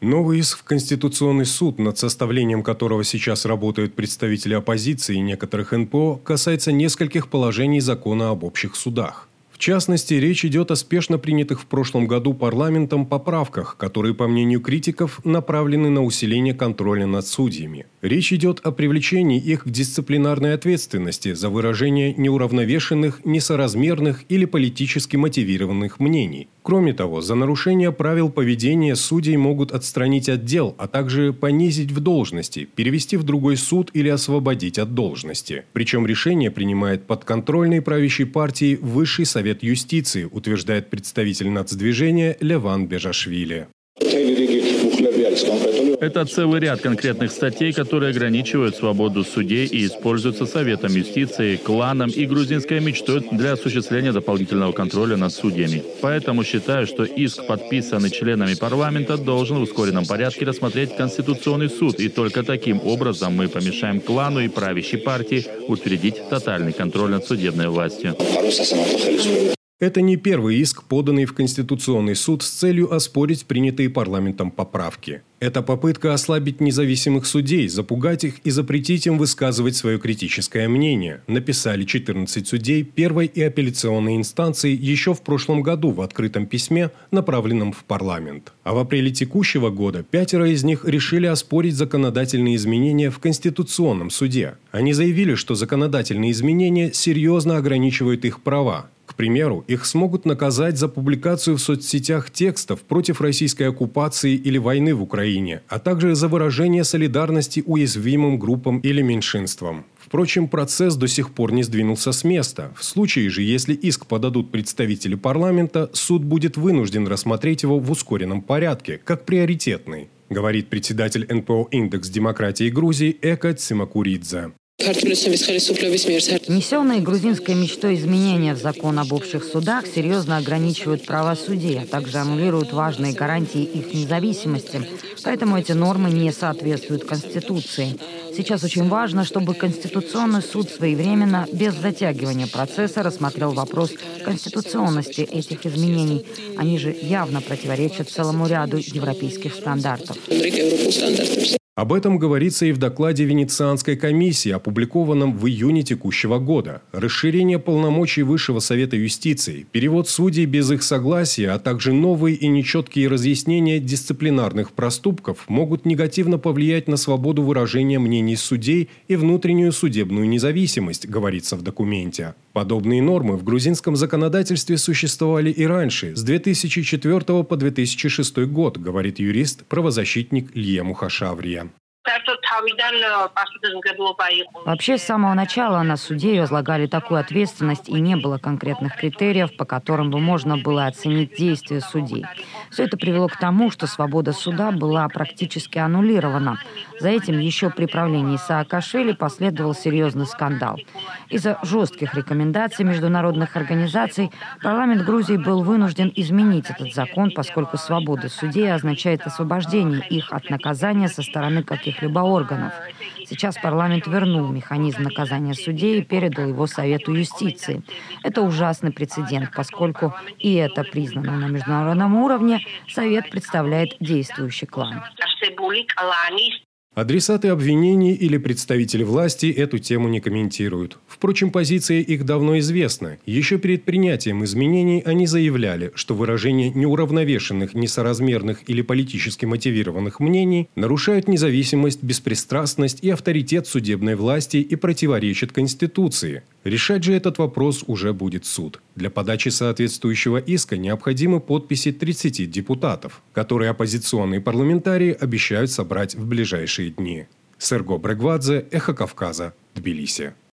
Новый иск в Конституционный суд, над составлением которого сейчас работают представители оппозиции и некоторых НПО, касается нескольких положений закона об общих судах. В частности, речь идет о спешно принятых в прошлом году парламентом поправках, которые, по мнению критиков, направлены на усиление контроля над судьями. Речь идет о привлечении их к дисциплинарной ответственности за выражение неуравновешенных, несоразмерных или политически мотивированных мнений. Кроме того, за нарушение правил поведения судей могут отстранить от дел, а также понизить в должности, перевести в другой суд или освободить от должности. Причем решение принимает подконтрольной правящей партии Высший совет юстиции, утверждает представитель нацдвижения Леван Бежашвили. Это целый ряд конкретных статей, которые ограничивают свободу судей и используются Советом юстиции, кланом и грузинской мечтой для осуществления дополнительного контроля над судьями. Поэтому считаю, что иск, подписанный членами парламента, должен в ускоренном порядке рассмотреть Конституционный суд, и только таким образом мы помешаем клану и правящей партии утвердить тотальный контроль над судебной властью. Это не первый иск, поданный в Конституционный суд с целью оспорить принятые парламентом поправки. Это попытка ослабить независимых судей, запугать их и запретить им высказывать свое критическое мнение, написали 14 судей первой и апелляционной инстанции еще в прошлом году в открытом письме, направленном в парламент. А в апреле текущего года 5 из них решили оспорить законодательные изменения в Конституционном суде. Они заявили, что законодательные изменения серьезно ограничивают их права. К примеру, их смогут наказать за публикацию в соцсетях текстов против российской оккупации или войны в Украине, а также за выражение солидарности уязвимым группам или меньшинствам. Впрочем, процесс до сих пор не сдвинулся с места. В случае же, если иск подадут представители парламента, суд будет вынужден рассмотреть его в ускоренном порядке, как приоритетный, говорит председатель НПО «Индекс демократии Грузии» Эка Цимакуридзе. Внесенные грузинской мечтой изменения в закон об общих судах серьезно ограничивают права судей, а также аннулируют важные гарантии их независимости. Поэтому эти нормы не соответствуют Конституции. Сейчас очень важно, чтобы Конституционный суд своевременно, без затягивания процесса, рассмотрел вопрос конституционности этих изменений. Они же явно противоречат целому ряду европейских стандартов. Об этом говорится и в докладе Венецианской комиссии, опубликованном в июне текущего года. Расширение полномочий Высшего совета юстиции, перевод судей без их согласия, а также новые и нечеткие разъяснения дисциплинарных проступков могут негативно повлиять на свободу выражения мнений судей и внутреннюю судебную независимость, говорится в документе. Подобные нормы в грузинском законодательстве существовали и раньше, с 2004 по 2006 год, говорит юрист-правозащитник Лия Мухашаврия. Вообще, с самого начала на судей возлагали такую ответственность, и не было конкретных критериев, по которым бы можно было оценить действия судей. Все это привело к тому, что свобода суда была практически аннулирована. За этим еще при правлении Саакашвили последовал серьезный скандал. Из-за жестких рекомендаций международных организаций парламент Грузии был вынужден изменить этот закон, поскольку свобода судей означает освобождение их от наказания со стороны каких-либо органов. Сейчас парламент вернул механизм наказания судей и передал его Совету юстиции. Это ужасный прецедент, поскольку и это признано на международном уровне, Совет представляет действующий клан. Адресаты обвинений или представители власти эту тему не комментируют. Впрочем, позиция их давно известна. Еще перед принятием изменений они заявляли, что выражение неуравновешенных, несоразмерных или политически мотивированных мнений нарушают независимость, беспристрастность и авторитет судебной власти и противоречит Конституции. Решать же этот вопрос уже будет суд. Для подачи соответствующего иска необходимы подписи 30 депутатов, которые оппозиционные парламентарии обещают собрать в ближайшие дни. Серго Брегвадзе, Эхо Кавказа, Тбилиси.